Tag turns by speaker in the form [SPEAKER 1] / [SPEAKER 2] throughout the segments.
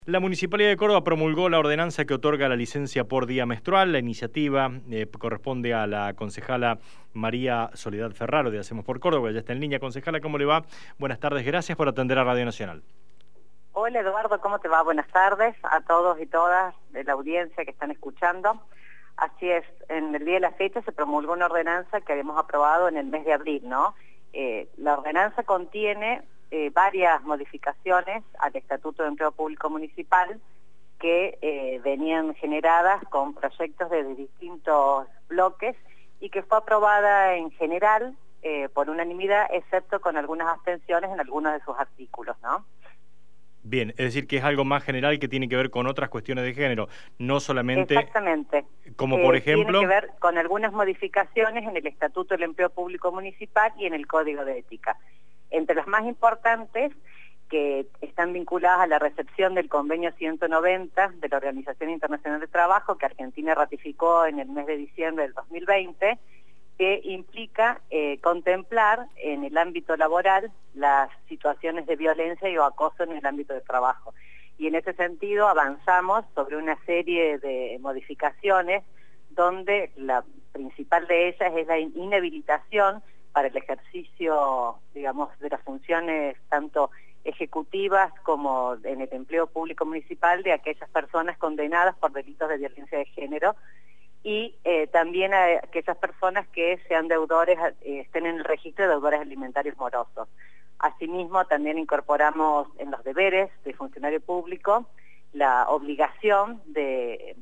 [SPEAKER 1] La Municipalidad de Córdoba promulgó la ordenanza que otorga la licencia por día menstrual. La iniciativa corresponde a la concejala María Soledad Ferraro de Hacemos por Córdoba. Ya está en línea. Concejala, ¿cómo le va? Buenas tardes, gracias por atender a Radio Nacional.
[SPEAKER 2] Hola Eduardo, ¿cómo te va? Buenas tardes a todos y todas de la audiencia que están escuchando. Así es, en el día de la fecha se promulgó una ordenanza que habíamos aprobado en el mes de abril, ¿no? La ordenanza contiene varias modificaciones al Estatuto de Empleo Público Municipal que venían generadas con proyectos de distintos bloques y que fue aprobada en general por unanimidad, excepto con algunas abstenciones en algunos de sus artículos, ¿no?
[SPEAKER 1] Bien, es decir, que es algo más general que tiene que ver con otras cuestiones de género, no solamente...
[SPEAKER 2] Exactamente.
[SPEAKER 1] Como por ejemplo...
[SPEAKER 2] Tiene que ver con algunas modificaciones en el Estatuto del Empleo Público Municipal y en el Código de Ética. Entre las más importantes, que están vinculadas a la recepción del Convenio 190 de la Organización Internacional del Trabajo, que Argentina ratificó en el mes de diciembre del 2020, que implica contemplar en el ámbito laboral las situaciones de violencia y o acoso en el ámbito de trabajo. Y en ese sentido avanzamos sobre una serie de modificaciones donde la principal de ellas es la inhabilitación para el ejercicio, digamos, de las funciones tanto ejecutivas como en el empleo público municipal de aquellas personas condenadas por delitos de violencia de género y también a aquellas personas que sean deudores, estén en el registro de deudores alimentarios morosos. Asimismo, también incorporamos en los deberes del funcionario público la obligación de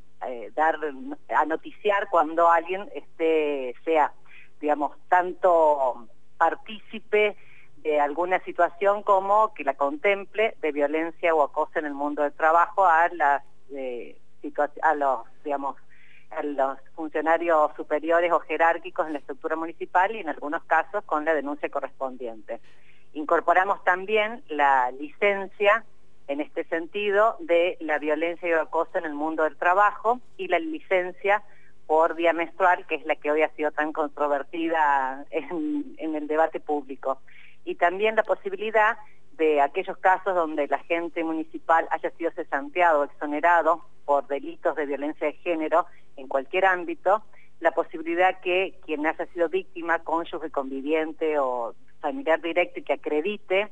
[SPEAKER 2] noticiar cuando alguien sea, digamos, tanto partícipe de alguna situación como que la contemple de violencia o acoso en el mundo del trabajo a los funcionarios superiores o jerárquicos en la estructura municipal y en algunos casos con la denuncia correspondiente. Incorporamos también la licencia en este sentido de la violencia y el acoso en el mundo del trabajo y la licencia por día menstrual, que es la que hoy ha sido tan controvertida en el debate público. Y también la posibilidad de aquellos casos donde el agente municipal haya sido cesanteado o exonerado por delitos de violencia de género en cualquier ámbito, la posibilidad que quien haya sido víctima, cónyuge, conviviente o familiar directo y que acredite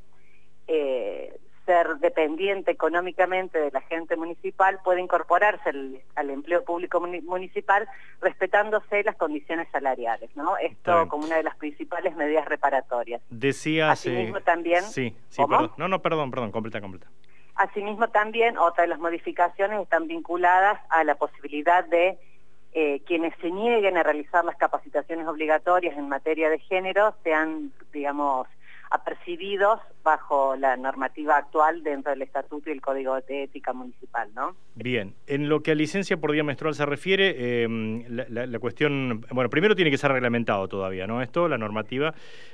[SPEAKER 2] ser dependiente económicamente del agente municipal puede incorporarse al empleo público municipal respetándose las condiciones salariales, ¿no? Esto como una de las principales medidas reparatorias.
[SPEAKER 1] Decías...
[SPEAKER 2] Asimismo también...
[SPEAKER 1] Sí,
[SPEAKER 2] ¿Cómo?
[SPEAKER 1] perdón. Perdón, completa.
[SPEAKER 2] Asimismo también otra de las modificaciones están vinculadas a la posibilidad de quienes se nieguen a realizar las capacitaciones obligatorias en materia de género sean, digamos, apercibidos bajo la normativa actual dentro del Estatuto y el Código de Ética Municipal, ¿no?
[SPEAKER 1] Bien, en lo que a licencia por día menstrual se refiere, la cuestión, bueno, primero tiene que ser reglamentado todavía, ¿no? Esto, la normativa,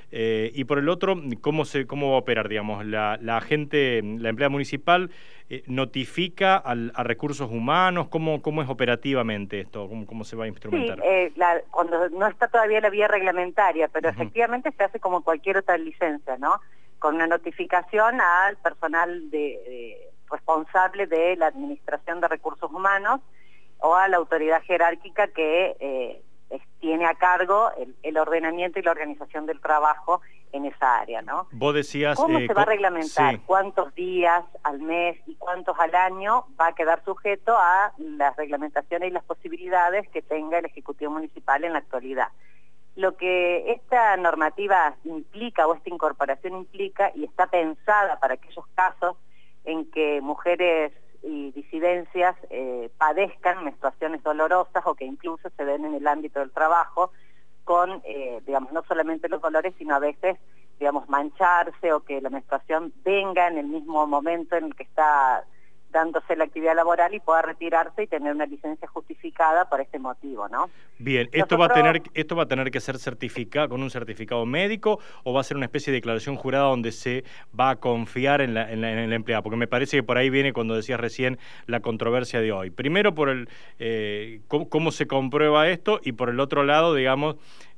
[SPEAKER 1] y por el otro, ¿cómo va a operar, digamos? La empleada municipal notifica a recursos humanos, ¿cómo es operativamente esto? ¿Cómo se va a instrumentar?
[SPEAKER 2] Sí, cuando no está todavía la vía reglamentaria, pero efectivamente se hace como cualquier otra licencia, ¿no? Con una notificación al personal responsable de la Administración de Recursos Humanos o a la autoridad jerárquica que tiene a cargo el ordenamiento y la organización del trabajo en esa área, ¿no?
[SPEAKER 1] Vos decías...
[SPEAKER 2] ¿Cómo se va a reglamentar?
[SPEAKER 1] Sí.
[SPEAKER 2] ¿Cuántos días al mes y cuántos al año va a quedar sujeto a las reglamentaciones y las posibilidades que tenga el Ejecutivo Municipal en la actualidad? Lo que esta normativa implica o esta incorporación implica y está pensada para aquellos casos en que mujeres y disidencias padezcan menstruaciones dolorosas o que incluso se den en el ámbito del trabajo con, digamos, no solamente los dolores, sino a veces, digamos, mancharse o que la menstruación venga en el mismo momento en el que está dándose la actividad laboral y pueda retirarse y tener una licencia justificada por este motivo, ¿no?
[SPEAKER 1] Bien, ¿esto va a tener que ser certificado con un certificado médico o va a ser una especie de declaración jurada donde se va a confiar en la empleada? Porque me parece que por ahí viene, cuando decías recién, la controversia de hoy. Primero por cómo se comprueba esto y por el otro lado, digamos,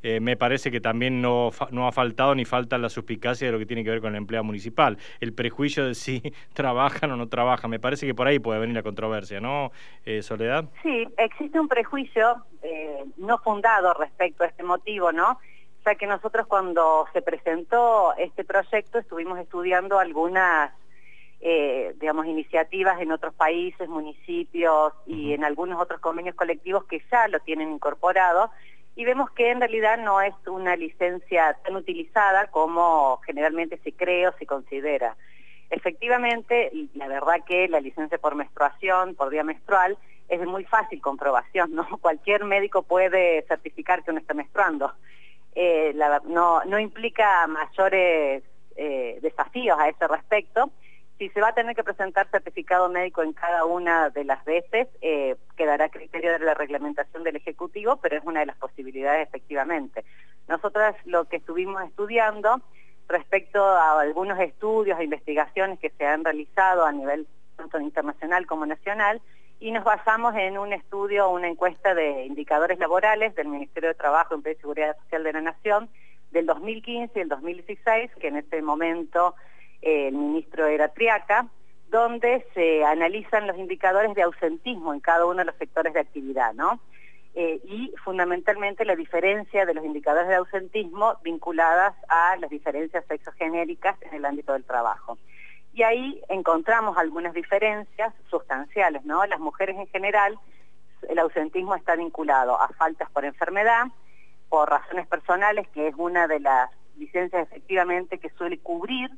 [SPEAKER 1] me parece que también no ha faltado ni falta la suspicacia de lo que tiene que ver con la empleada municipal, el prejuicio de si trabajan o no trabajan. Me parece que por ahí puede venir la controversia, ¿no, Soledad?
[SPEAKER 2] Sí, existe un prejuicio no fundado respecto a este motivo, ¿no? O sea que nosotros cuando se presentó este proyecto estuvimos estudiando algunas digamos, iniciativas en otros países, municipios y en algunos otros convenios colectivos que ya lo tienen incorporado, y vemos que en realidad no es una licencia tan utilizada como generalmente se cree o se considera. Efectivamente, y la verdad que la licencia por menstruación, por día menstrual, es de muy fácil comprobación, ¿no? Cualquier médico puede certificar que uno está menstruando. No implica mayores desafíos a ese respecto. Si se va a tener que presentar certificado médico en cada una de las veces, quedará a criterio de la reglamentación del Ejecutivo, pero es una de las posibilidades efectivamente. Nosotras lo que estuvimos estudiando respecto a algunos estudios e investigaciones que se han realizado a nivel tanto internacional como nacional, y nos basamos en un estudio, una encuesta de indicadores laborales del Ministerio de Trabajo, Empleo y Seguridad Social de la Nación del 2015 y el 2016, que en ese momento el ministro era Triaca, donde se analizan los indicadores de ausentismo en cada uno de los sectores de actividad, ¿no? Y fundamentalmente la diferencia de los indicadores de ausentismo vinculadas a las diferencias sexogenéricas en el ámbito del trabajo. Y ahí encontramos algunas diferencias sustanciales, ¿no? Las mujeres en general, el ausentismo está vinculado a faltas por enfermedad, por razones personales, que es una de las licencias efectivamente que suele cubrir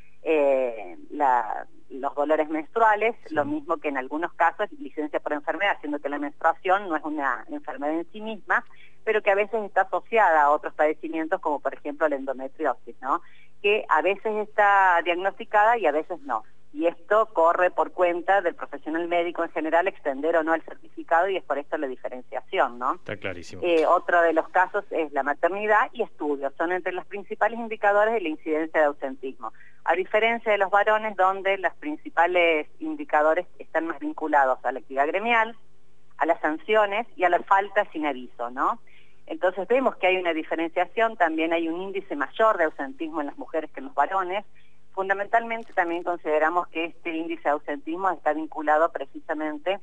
[SPEAKER 2] los dolores menstruales, sí. Lo mismo que en algunos casos licencia por enfermedad, siendo que la menstruación no es una enfermedad en sí misma, pero que a veces está asociada a otros padecimientos como por ejemplo la endometriosis, ¿no? Que a veces está diagnosticada y a veces no. Y esto corre por cuenta del profesional médico en general extender o no el certificado, y es por esto la diferenciación, ¿no?
[SPEAKER 1] Está clarísimo.
[SPEAKER 2] Otro de los casos es la maternidad y estudios, son entre los principales indicadores de la incidencia de ausentismo. A diferencia de los varones, donde los principales indicadores están más vinculados a la actividad gremial, a las sanciones y a la falta sin aviso, ¿no? Entonces vemos que hay una diferenciación, también hay un índice mayor de ausentismo en las mujeres que en los varones. Fundamentalmente también consideramos que este índice de ausentismo está vinculado precisamente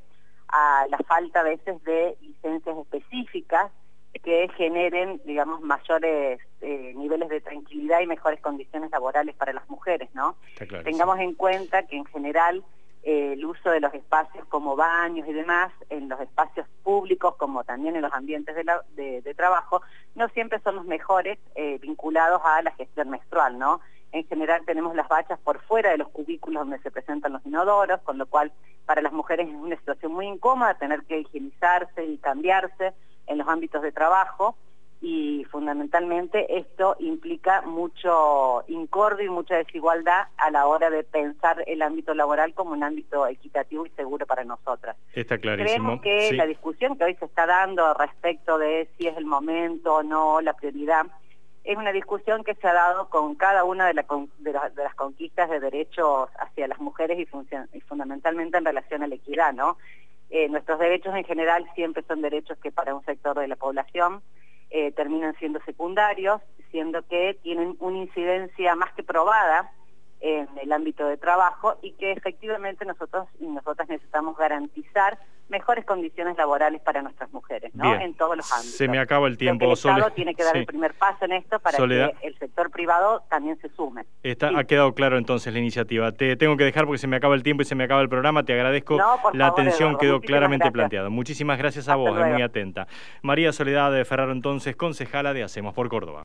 [SPEAKER 2] a la falta a veces de licencias específicas que generen, digamos, mayores niveles de tranquilidad y mejores condiciones laborales para las mujeres, ¿no? Tengamos en cuenta que en general el uso de los espacios como baños y demás, en los espacios públicos como también en los ambientes de trabajo, no siempre son los mejores vinculados a la gestión menstrual, ¿no? En general tenemos las bachas por fuera de los cubículos donde se presentan los inodoros, con lo cual para las mujeres es una situación muy incómoda tener que higienizarse y cambiarse en los ámbitos de trabajo, y fundamentalmente esto implica mucho incordio y mucha desigualdad a la hora de pensar el ámbito laboral como un ámbito equitativo y seguro para nosotras.
[SPEAKER 1] Está clarísimo.
[SPEAKER 2] Creemos que
[SPEAKER 1] sí.
[SPEAKER 2] La discusión que hoy se está dando respecto de si es el momento o no, la prioridad, es una discusión que se ha dado con cada una de las conquistas de derechos hacia las mujeres y fundamentalmente en relación a la equidad, ¿no? Nuestros derechos en general siempre son derechos que para un sector de la población terminan siendo secundarios, siendo que tienen una incidencia más que probada en el ámbito de trabajo, y que efectivamente nosotros y nosotras necesitamos garantizar mejores condiciones laborales para nuestras mujeres, ¿no?
[SPEAKER 1] Bien.
[SPEAKER 2] En todos los ámbitos.
[SPEAKER 1] Se me acaba el tiempo,
[SPEAKER 2] el Estado
[SPEAKER 1] Soledad.
[SPEAKER 2] tiene que dar el primer paso en esto para que el sector privado también se sume.
[SPEAKER 1] Ha quedado claro entonces la iniciativa. Te tengo que dejar porque se me acaba el tiempo y se me acaba el programa. Te agradezco. La atención quedó claramente planteada. Muchísimas gracias a vos, muy atenta. María Soledad Ferraro, entonces, concejala de Hacemos por Córdoba.